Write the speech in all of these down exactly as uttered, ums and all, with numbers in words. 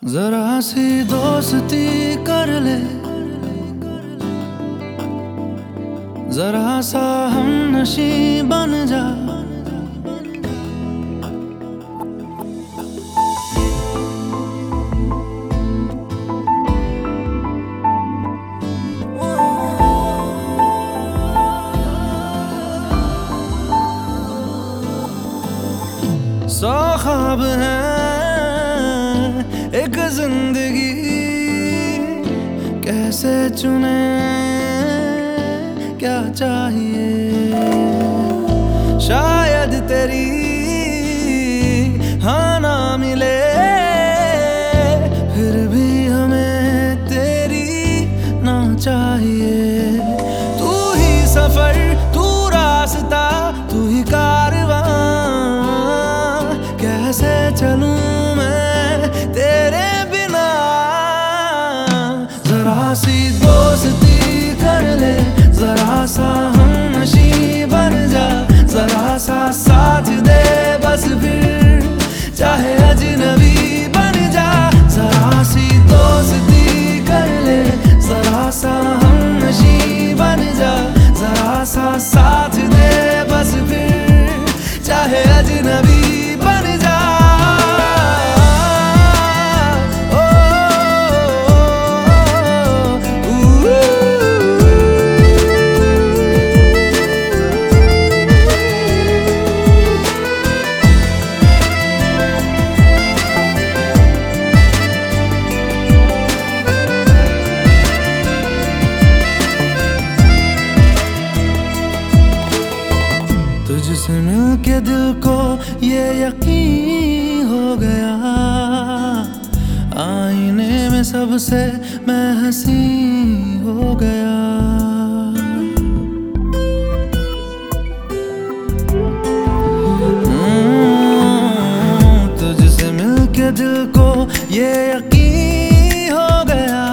जरा सी दोस्ती कर ले, जरा सा हम नशी बन जा। सौ ख्वाब है एक जिंदगी, कैसे चुने क्या चाहिए। शायद तेरी हाँ ना मिले, फिर भी हमें तेरी ना चाहिए। तू ही सफर, तू रास्ता, तू ही कारवां, कैसे चलूं मैं तेरे बिना। जरा सी दोस्ती कर ले, जरा सा हम नशी बन जा। जरा सा साथ दे बस, फिर चाहे अजनबी बन जा। जरा सी दोस्ती कर ले, जरा सा हम नशी बन जा। जरा सा साथ दे बस, फिर चाहे अजनबी बन जा। तुझसे मिलके दिल को ये यकीन हो गया, आईने में सबसे मैं हंसी हो गया। तुझसे मिलके दिल को ये यकीन हो गया,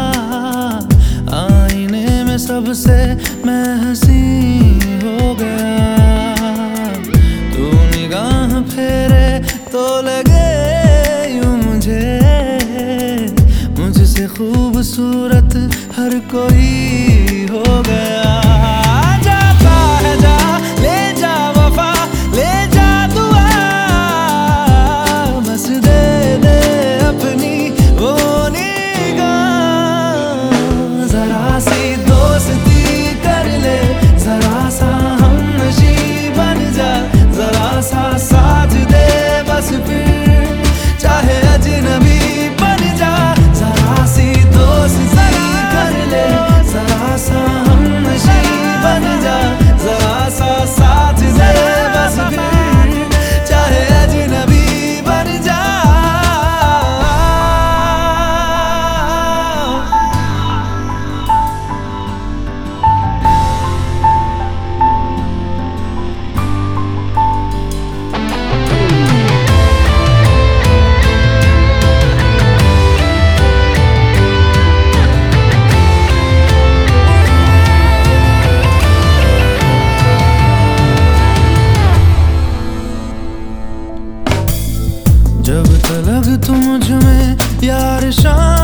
आईने में सबसे मैं हंसी हो गया। फेरे तो लगे यूं मुझे, मुझसे खूबसूरत हर कोई हो गया। जाता है जा, ले जा वफा, ले जा दुआ, बस दे दे अपनी वो निगाह। जरा सी दोस्ती कर ले, जरा सा हम नशी बन जा। जरा सा साथ दे बस, फिर चाहे अजनबी बन जा। जरा सी दोस्ती कर ले, जरा सा हम नशी बन जा। जरा सा साथ दे बस, फिर चाहे अजनबी बन जा। जब तलक तुम मुझ में यार शाम